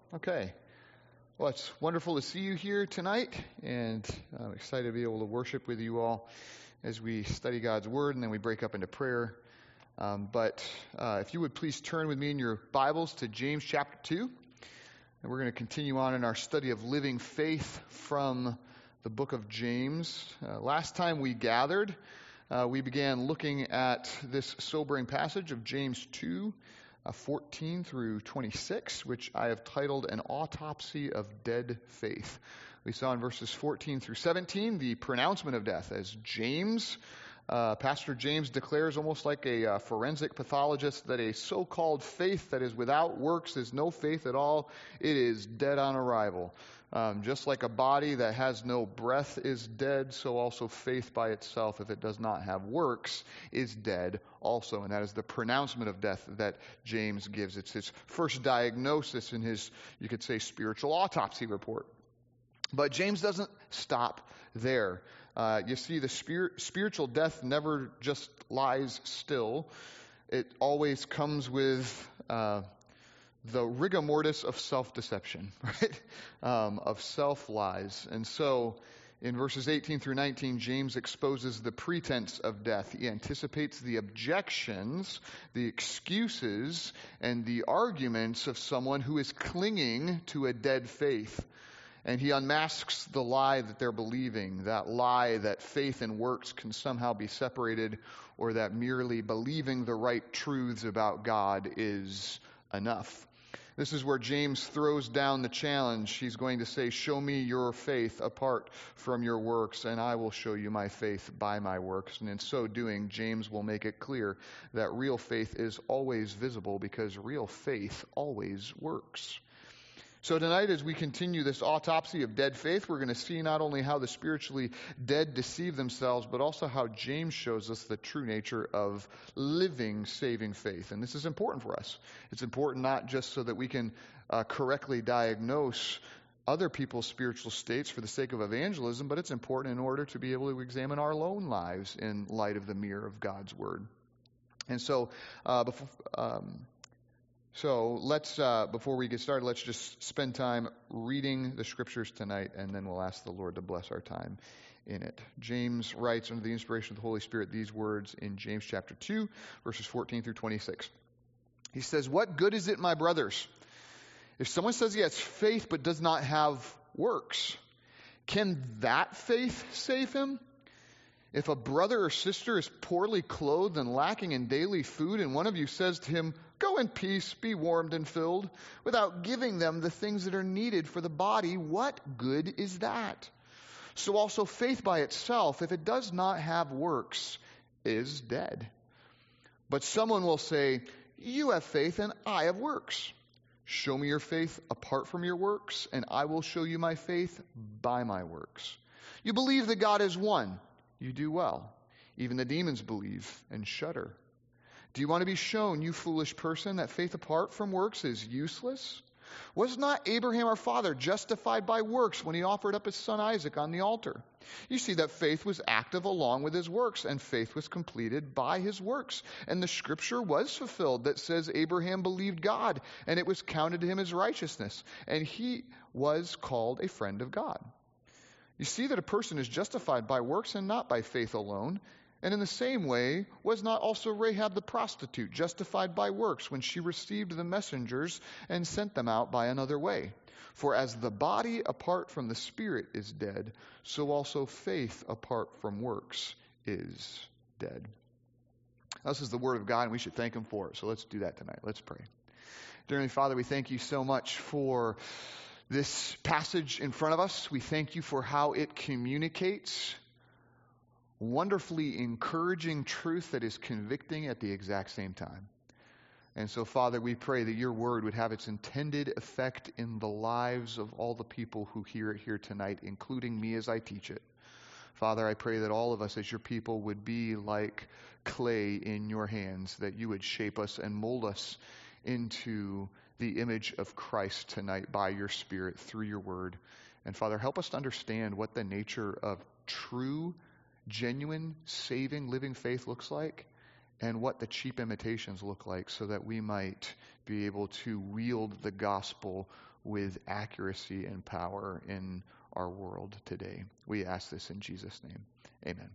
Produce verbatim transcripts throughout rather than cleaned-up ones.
Okay. Well, it's wonderful to see you here tonight, and I'm excited to be able to worship with you all as we study God's Word, and then we break up into prayer. Um, but uh, if you would please turn with me in your Bibles to James chapter two, and we're going to continue on in our study of living faith from the book of James. Uh, last time we gathered, uh, we began looking at this sobering passage of James two, Uh, fourteen through twenty-six, which I have titled An Autopsy of Dead Faith. We saw in verses fourteen through seventeen the pronouncement of death as James, uh, Pastor James declares almost like a uh, forensic pathologist that a so-called faith that is without works is no faith at all. It is dead on arrival. Um, just like a body that has no breath is dead, so also faith by itself, if it does not have works, is dead also. And that is the pronouncement of death that James gives. It's his first diagnosis in his, you could say, spiritual autopsy report. But James doesn't stop there. Uh, you see, the spirit, spiritual death never just lies still. It always comes with Uh, the rigor mortis of self-deception, right? Um, of self-lies. And so in verses eighteen through nineteen, James exposes the pretense of death. He anticipates the objections, the excuses, and the arguments of someone who is clinging to a dead faith. And he unmasks the lie that they're believing, that lie that faith and works can somehow be separated, or that merely believing the right truths about God is enough. This is where James throws down the challenge. He's going to say, show me your faith apart from your works, and I will show you my faith by my works. And in so doing, James will make it clear that real faith is always visible because real faith always works. So tonight, as we continue this autopsy of dead faith, we're going to see not only how the spiritually dead deceive themselves, but also how James shows us the true nature of living, saving faith. And this is important for us. It's important not just so that we can uh, correctly diagnose other people's spiritual states for the sake of evangelism, but it's important in order to be able to examine our own lives in light of the mirror of God's Word. And so, uh, before... Um, So let's, uh, before we get started, let's just spend time reading the Scriptures tonight, and then we'll ask the Lord to bless our time in it. James writes under the inspiration of the Holy Spirit these words in James chapter two, verses fourteen through twenty-six. He says, "What good is it, my brothers, if someone says he has faith but does not have works? Can that faith save him? If a brother or sister is poorly clothed and lacking in daily food, and one of you says to him, 'Go in peace, be warmed and filled,' without giving them the things that are needed for the body, what good is that? So also faith by itself, if it does not have works, is dead. But someone will say, 'You have faith and I have works. Show me your faith apart from your works, and I will show you my faith by my works. You believe that God is one. You do well. Even the demons believe and shudder. Do you want to be shown, you foolish person, that faith apart from works is useless? Was not Abraham our father justified by works when he offered up his son Isaac on the altar? You see that faith was active along with his works, and faith was completed by his works. And the scripture was fulfilled that says Abraham believed God, and it was counted to him as righteousness, and he was called a friend of God. You see that a person is justified by works and not by faith alone. And in the same way, was not also Rahab the prostitute justified by works when she received the messengers and sent them out by another way? For as the body apart from the spirit is dead, so also faith apart from works is dead." This is the word of God, and we should thank him for it. So let's do that tonight. Let's pray. Dear Heavenly Father, we thank you so much for this passage in front of us. We thank you for how it communicates wonderfully encouraging truth that is convicting at the exact same time. And so, Father, we pray that your word would have its intended effect in the lives of all the people who hear it here tonight, including me as I teach it. Father, I pray that all of us as your people would be like clay in your hands, that you would shape us and mold us into the image of Christ tonight by your Spirit through your word. And Father, help us to understand what the nature of true, genuine, saving, living faith looks like, and what the cheap imitations look like so that we might be able to wield the gospel with accuracy and power in our world today. We ask this in Jesus' name. Amen.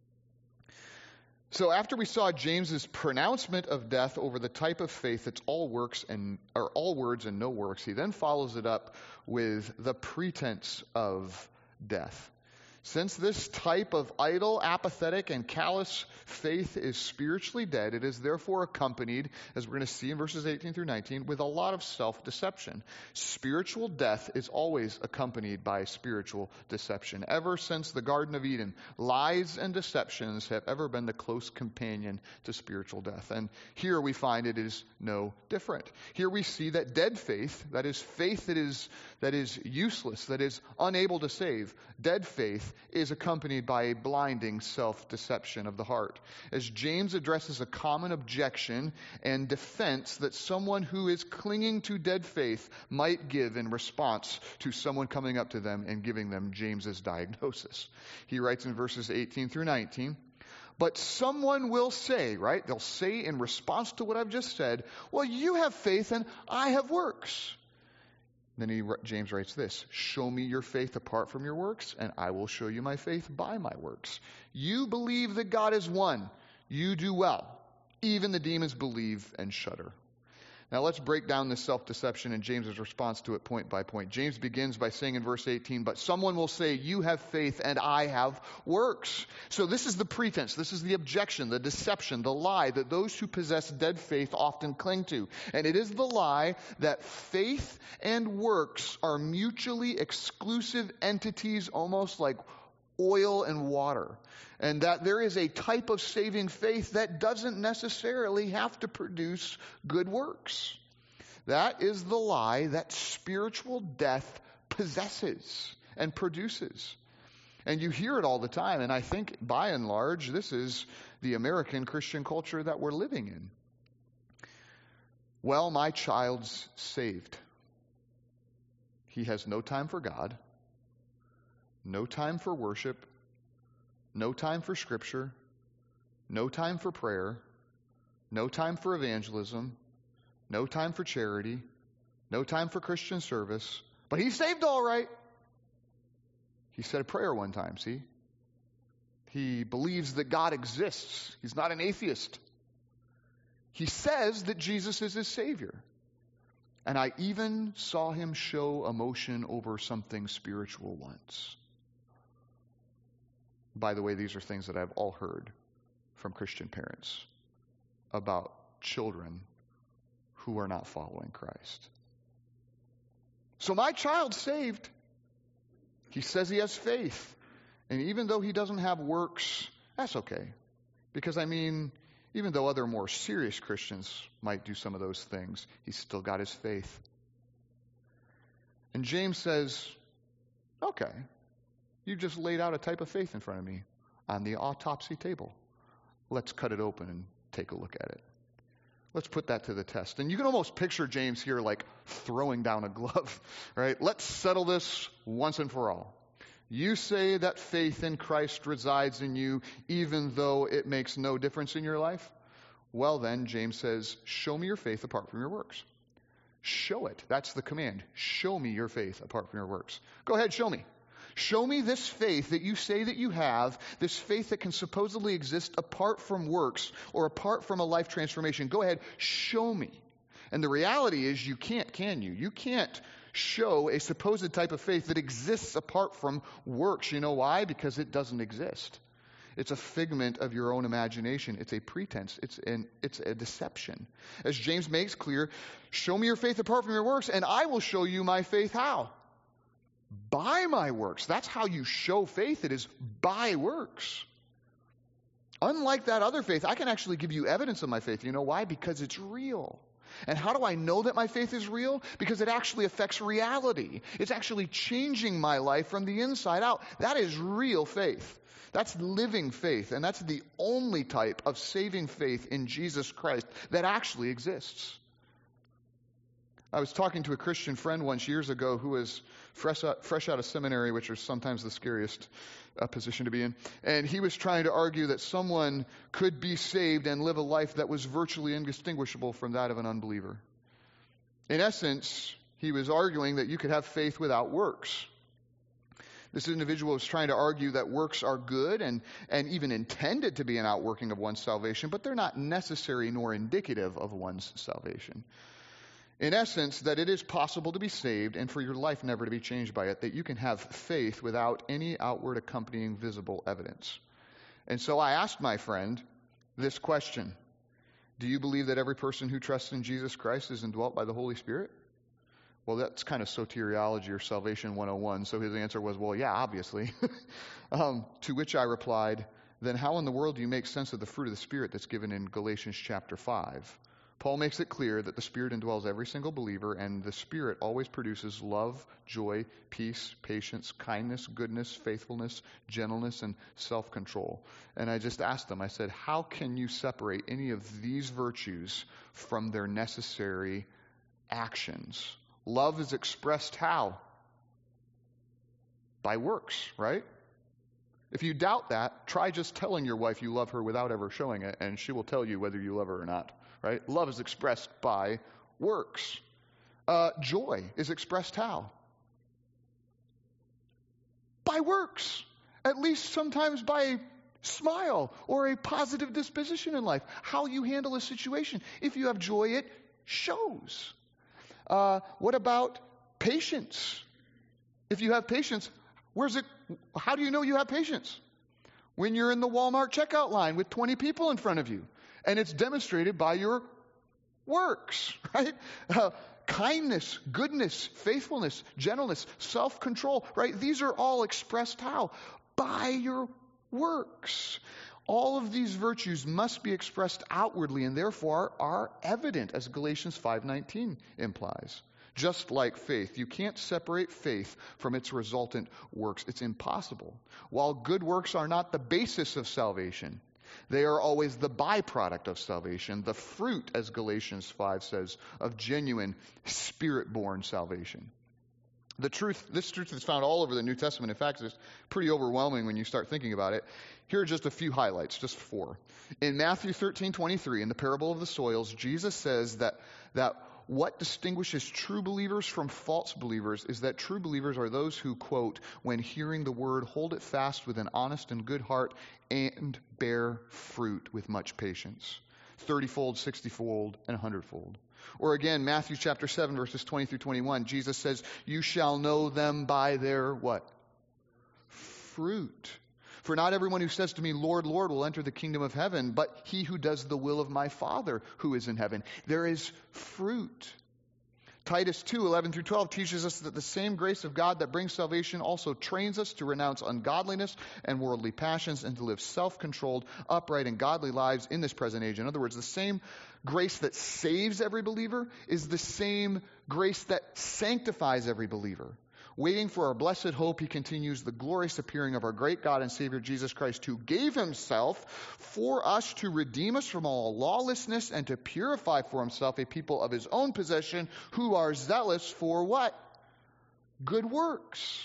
So after we saw James's pronouncement of death over the type of faith that's all works and or all words and no works, he then follows it up with the pretense of death. Since this type of idle, apathetic, and callous faith is spiritually dead, it is therefore accompanied, as we're going to see in verses eighteen through nineteen, with a lot of self-deception. Spiritual death is always accompanied by spiritual deception. Ever since the Garden of Eden, lies and deceptions have ever been the close companion to spiritual death. And here we find it is no different. Here we see that dead faith, that is faith that is, that is useless, that is unable to save, dead faith is accompanied by a blinding self-deception of the heart. As James addresses a common objection and defense that someone who is clinging to dead faith might give in response to someone coming up to them and giving them James's diagnosis. He writes in verses eighteen through nineteen, but someone will say, right? They'll say in response to what I've just said, well, you have faith and I have works. Then he, James writes this, show me your faith apart from your works, and I will show you my faith by my works. You believe that God is one. You do well. Even the demons believe and shudder. Now let's break down this self-deception and James's response to it point by point. James begins by saying in verse eighteen, but someone will say, you have faith and I have works. So this is the pretense, this is the objection, the deception, the lie that those who possess dead faith often cling to. And it is the lie that faith and works are mutually exclusive entities, almost like oil and water. And that there is a type of saving faith that doesn't necessarily have to produce good works. That is the lie that spiritual death possesses and produces. And you hear it all the time, and I think by and large, this is the American Christian culture that we're living in. Well, my child's saved. He has no time for God, no time for worship, no time for Scripture, no time for prayer, no time for evangelism, no time for charity, no time for Christian service, but he's saved all right. He said a prayer one time, see? He believes that God exists. He's not an atheist. He says that Jesus is his Savior. And I even saw him show emotion over something spiritual once. By the way, these are things that I've all heard from Christian parents about children who are not following Christ. So my child's saved. He says he has faith. And even though he doesn't have works, that's okay. Because, I mean, even though other more serious Christians might do some of those things, he's still got his faith. And James says, okay, you've just laid out a type of faith in front of me on the autopsy table. Let's cut it open and take a look at it. Let's put that to the test. And you can almost picture James here like throwing down a glove, right? Let's settle this once and for all. You say that faith in Christ resides in you, even though it makes no difference in your life? Well then, James says, show me your faith apart from your works. Show it. That's the command. Show me your faith apart from your works. Go ahead, show me. Show me this faith that you say that you have, this faith that can supposedly exist apart from works or apart from a life transformation. Go ahead, show me. And the reality is you can't, can you? You can't show a supposed type of faith that exists apart from works. You know why? Because it doesn't exist. It's a figment of your own imagination. It's a pretense. It's an, it's a deception. As James makes clear, show me your faith apart from your works, and I will show you my faith how? By my works. That's how you show faith. It is by works. Unlike that other faith, I can actually give you evidence of my faith. You know why? Because it's real. And how do I know that my faith is real? Because it actually affects reality. It's actually changing my life from the inside out. That is real faith. That's living faith. And that's the only type of saving faith in Jesus Christ that actually exists. I was talking to a Christian friend once years ago who was fresh out, fresh out of seminary, which is sometimes the scariest uh, position to be in. And he was trying to argue that someone could be saved and live a life that was virtually indistinguishable from that of an unbeliever. In essence, he was arguing that you could have faith without works. This individual was trying to argue that works are good and, and even intended to be an outworking of one's salvation, but they're not necessary nor indicative of one's salvation. In essence, that it is possible to be saved and for your life never to be changed by it, that you can have faith without any outward accompanying visible evidence. And so I asked my friend this question: do you believe that every person who trusts in Jesus Christ is indwelt by the Holy Spirit? Well, that's kind of soteriology or Salvation one oh one. So his answer was, well, yeah, obviously. um, to which I replied, then how in the world do you make sense of the fruit of the Spirit that's given in Galatians chapter five? Paul makes it clear that the Spirit indwells every single believer, and the Spirit always produces love, joy, peace, patience, kindness, goodness, faithfulness, gentleness, and self-control. And I just asked them, I said, how can you separate any of these virtues from their necessary actions? Love is expressed how? By works, right? If you doubt that, try just telling your wife you love her without ever showing it, and she will tell you whether you love her or not. Right? Love is expressed by works. Uh, joy is expressed how? By works. At least sometimes by a smile or a positive disposition in life. How you handle a situation. If you have joy, it shows. Uh, what about patience? If you have patience, where's it? How do you know you have patience? When you're in the Walmart checkout line with twenty people in front of you. And it's demonstrated by your works, right? Uh, kindness, goodness, faithfulness, gentleness, self-control, right? These are all expressed how? By your works. All of these virtues must be expressed outwardly and therefore are evident, as Galatians five nineteen implies. Just like faith, you can't separate faith from its resultant works. It's impossible. While good works are not the basis of salvation, they are always the byproduct of salvation, the fruit, as Galatians five says, of genuine Spirit-born salvation. The truth, this truth is found all over the New Testament. In fact, it's pretty overwhelming when you start thinking about it. Here are just a few highlights, just four. In Matthew thirteen twenty-three, in the parable of the soils, Jesus says that, that what distinguishes true believers from false believers is that true believers are those who, quote, when hearing the word, hold it fast with an honest and good heart and bear fruit with much patience. Thirty-fold, sixty-fold, and a hundredfold. Or again, Matthew chapter seven, verses twenty through twenty-one, Jesus says, you shall know them by their what? Fruit. For not everyone who says to me, Lord, Lord, will enter the kingdom of heaven, but he who does the will of my Father who is in heaven. There is fruit. Titus two, eleven through twelve teaches us that the same grace of God that brings salvation also trains us to renounce ungodliness and worldly passions and to live self-controlled, upright, and godly lives in this present age. In other words, the same grace that saves every believer is the same grace that sanctifies every believer. Waiting for our blessed hope, he continues, the glorious appearing of our great God and Savior Jesus Christ, who gave himself for us to redeem us from all lawlessness and to purify for himself a people of his own possession who are zealous for what? Good works.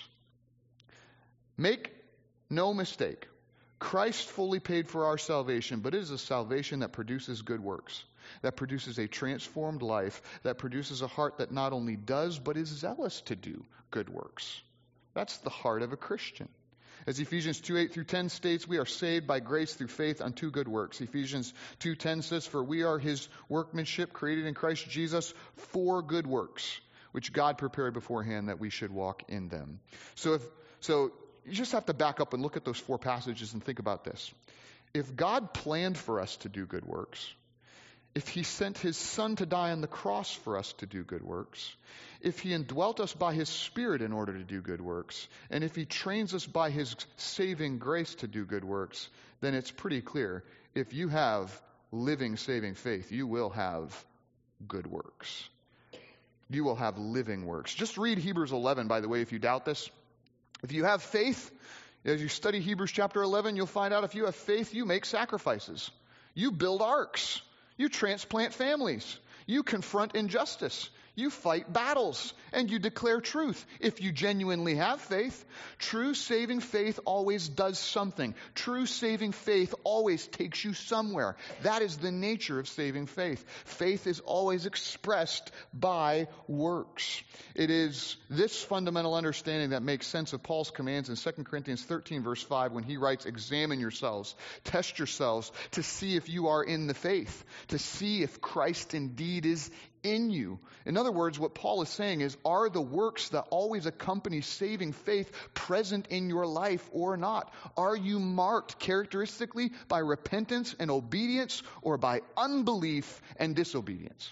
Make no mistake. Christ fully paid for our salvation, but it is a salvation that produces good works, that produces a transformed life, that produces a heart that not only does, but is zealous to do good works. That's the heart of a Christian. As Ephesians two, eight through ten states, we are saved by grace through faith unto good works. Ephesians two ten says, for we are his workmanship created in Christ Jesus for good works, which God prepared beforehand that we should walk in them. So if, so you just have to back up and look at those four passages and think about this. If God planned for us to do good works, if he sent his Son to die on the cross for us to do good works, if he indwelt us by his Spirit in order to do good works, and if he trains us by his saving grace to do good works, then it's pretty clear. If you have living saving faith, you will have good works. You will have living works. Just read Hebrews eleven, by the way, if you doubt this. If you have faith, as you study Hebrews chapter eleven, you'll find out if you have faith, you make sacrifices. You build arks. You transplant families. You confront injustice. You fight battles and you declare truth. If you genuinely have faith, true saving faith always does something. True saving faith always takes you somewhere. That is the nature of saving faith. Faith is always expressed by works. It is this fundamental understanding that makes sense of Paul's commands in Second Corinthians thirteen, verse five, when he writes, examine yourselves, test yourselves to see if you are in the faith, to see if Christ indeed is in you. In other words, what Paul is saying is, are the works that always accompany saving faith present in your life or not? Are you marked characteristically by repentance and obedience, or by unbelief and disobedience?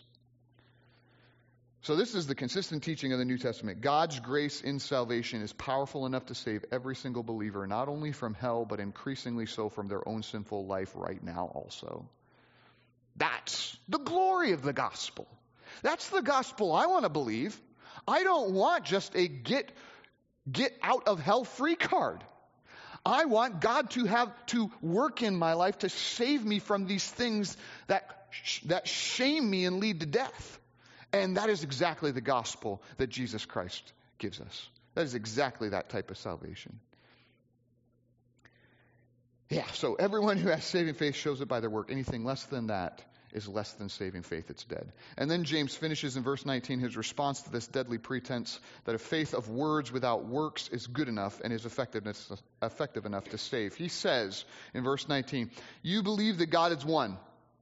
So this is the consistent teaching of the New Testament. God's grace in salvation is powerful enough to save every single believer, not only from hell, but increasingly so from their own sinful life right now also. That's the glory of the gospel. That's the gospel I want to believe. I don't want just a get, get out of hell free card. I want God to have to work in my life to save me from these things that, that shame me and lead to death. And that is exactly the gospel that Jesus Christ gives us. That is exactly that type of salvation. Yeah, so everyone who has saving faith shows it by their work. Anything less than that is less than saving faith. It's dead. And then James finishes in verse nineteen his response to this deadly pretense that a faith of words without works is good enough and is effectiveness, effective enough to save. He says in verse nineteen, you believe that God is one.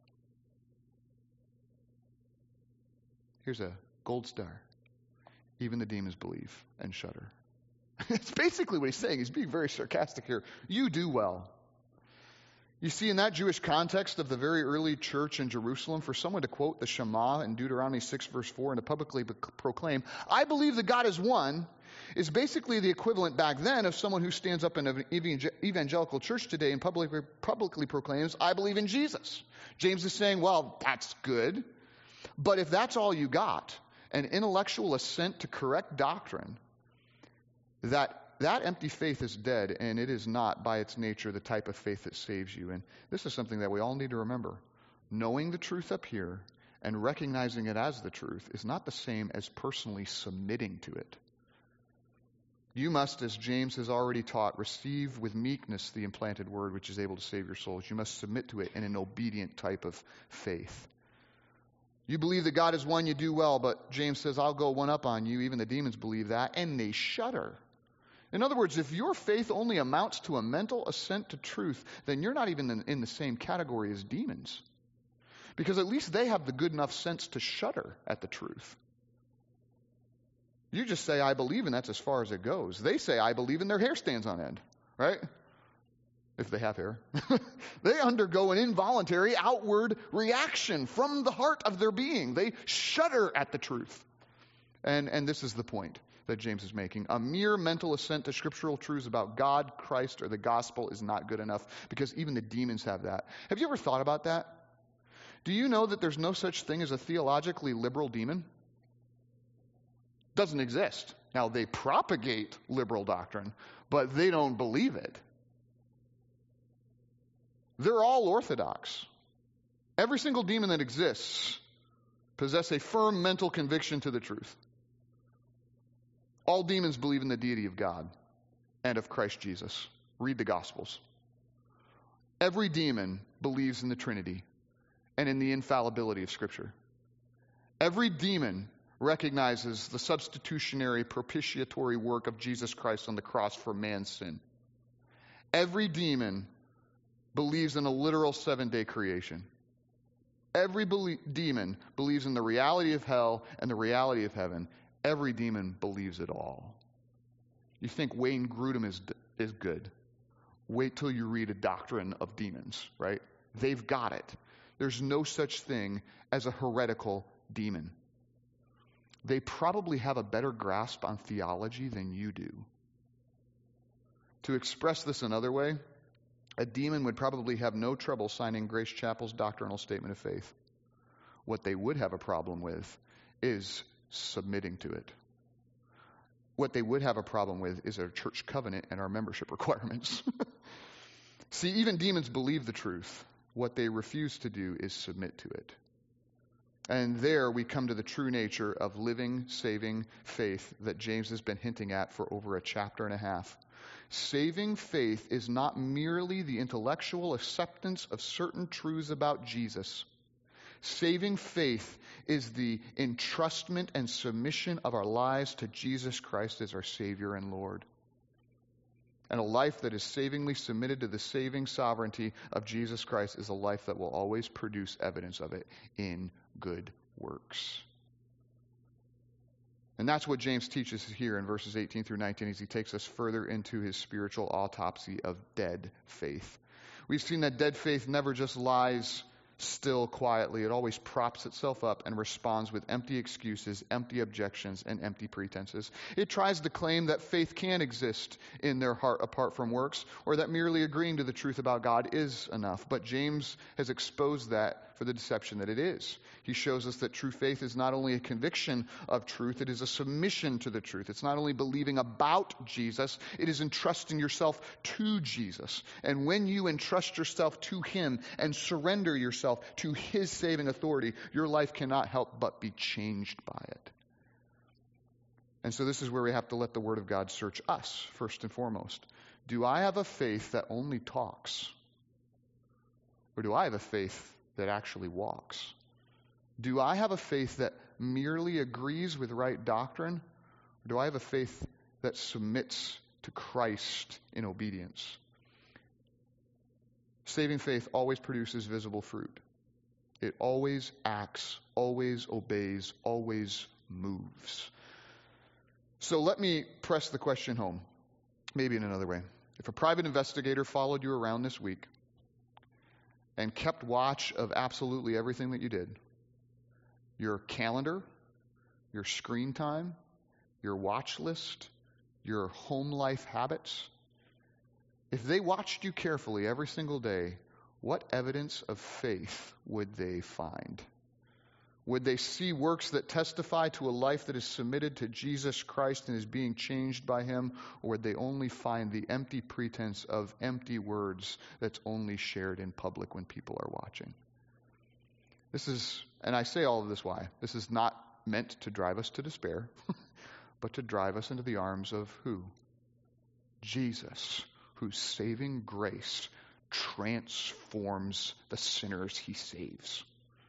Here's a gold star. Even the demons believe and shudder. It's basically what he's saying. He's being very sarcastic here. You do well. You see, in that Jewish context of the very early church in Jerusalem, for someone to quote the Shema in Deuteronomy six, verse four, and to publicly proclaim, I believe that God is one, is basically the equivalent back then of someone who stands up in an evangelical church today and publicly, publicly proclaims, I believe in Jesus. James is saying, well, that's good. But if that's all you got, an intellectual assent to correct doctrine, that That empty faith is dead, and it is not, by its nature, the type of faith that saves you. And this is something that we all need to remember. Knowing the truth up here and recognizing it as the truth is not the same as personally submitting to it. You must, as James has already taught, receive with meekness the implanted word which is able to save your souls. You must submit to it in an obedient type of faith. You believe that God is one, you do well, but James says, I'll go one up on you. Even the demons believe that, and they shudder. In other words, if your faith only amounts to a mental assent to truth, then you're not even in, in the same category as demons. Because at least they have the good enough sense to shudder at the truth. You just say, I believe, and that's as far as it goes. They say, I believe, and their hair stands on end, right? If they have hair. They undergo an involuntary outward reaction from the heart of their being. They shudder at the truth. And, and this is the point that James is making. A mere mental assent to scriptural truths about God, Christ, or the gospel is not good enough, because even the demons have that. Have you ever thought about that? Do you know that there's no such thing as a theologically liberal demon? Doesn't exist. Now, they propagate liberal doctrine, but they don't believe it. They're all orthodox. Every single demon that exists possess a firm mental conviction to the truth. All demons believe in the deity of God and of Christ Jesus. Read the Gospels. Every demon believes in the Trinity and in the infallibility of Scripture. Every demon recognizes the substitutionary propitiatory work of Jesus Christ on the cross for man's sin. Every demon believes in a literal seven-day creation. Every belie- demon believes in the reality of hell and the reality of heaven. Every demon believes it all. You think Wayne Grudem is is good. Wait till you read a doctrine of demons, right? They've got it. There's no such thing as a heretical demon. They probably have a better grasp on theology than you do. To express this another way, a demon would probably have no trouble signing Grace Chapel's doctrinal statement of faith. What they would have a problem with is submitting to it. What they would have a problem with is our church covenant and our membership requirements. See, even demons believe the truth. What they refuse to do is submit to it. And there we come to the true nature of living, saving faith that James has been hinting at for over a chapter and a half. Saving faith is not merely the intellectual acceptance of certain truths about Jesus. Saving faith is the entrustment and submission of our lives to Jesus Christ as our Savior and Lord. And a life that is savingly submitted to the saving sovereignty of Jesus Christ is a life that will always produce evidence of it in good works. And that's what James teaches here in verses eighteen through nineteen as he takes us further into his spiritual autopsy of dead faith. We've seen that dead faith never just lies still quietly. It always props itself up and responds with empty excuses, empty objections, and empty pretenses. It tries to claim that faith can exist in their heart apart from works, or that merely agreeing to the truth about God is enough. But James has exposed that for the deception that it is. He shows us that true faith is not only a conviction of truth, it is a submission to the truth. It's not only believing about Jesus, it is entrusting yourself to Jesus. And when you entrust yourself to him and surrender yourself to his saving authority, your life cannot help but be changed by it. And so this is where we have to let the Word of God search us, first and foremost. Do I have a faith that only talks? Or do I have a faith that actually walks? Do I have a faith that merely agrees with right doctrine? Or do I have a faith that submits to Christ in obedience? Saving faith always produces visible fruit. It always acts, always obeys, always moves. So let me press the question home, maybe in another way. If a private investigator followed you around this week and kept watch of absolutely everything that you did, your calendar, your screen time, your watch list, your home life habits, if they watched you carefully every single day, what evidence of faith would they find? Would they see works that testify to a life that is submitted to Jesus Christ and is being changed by him? Or would they only find the empty pretense of empty words that's only shared in public when people are watching? This is, and I say all of this why? This is not meant to drive us to despair, but to drive us into the arms of who? Jesus, whose saving grace transforms the sinners he saves.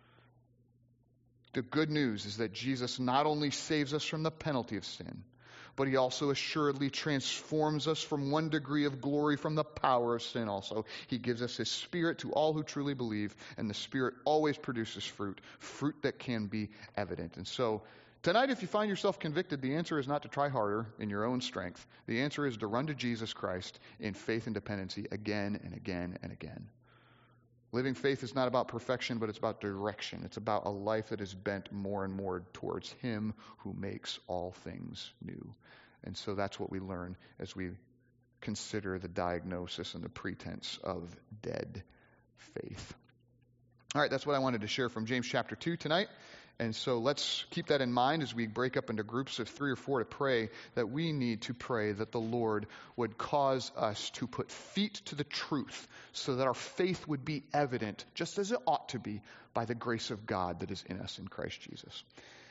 The good news is that Jesus not only saves us from the penalty of sin, but he also assuredly transforms us from one degree of glory from the power of sin also. He gives us his Spirit to all who truly believe, and the Spirit always produces fruit, fruit that can be evident. And so tonight, if you find yourself convicted, the answer is not to try harder in your own strength. The answer is to run to Jesus Christ in faith and dependency again and again and again. Living faith is not about perfection, but it's about direction. It's about a life that is bent more and more towards him who makes all things new. And so that's what we learn as we consider the diagnosis and the pretense of dead faith. All right, that's what I wanted to share from James chapter two tonight. And so let's keep that in mind as we break up into groups of three or four to pray, that we need to pray that the Lord would cause us to put feet to the truth so that our faith would be evident, just as it ought to be, by the grace of God that is in us in Christ Jesus.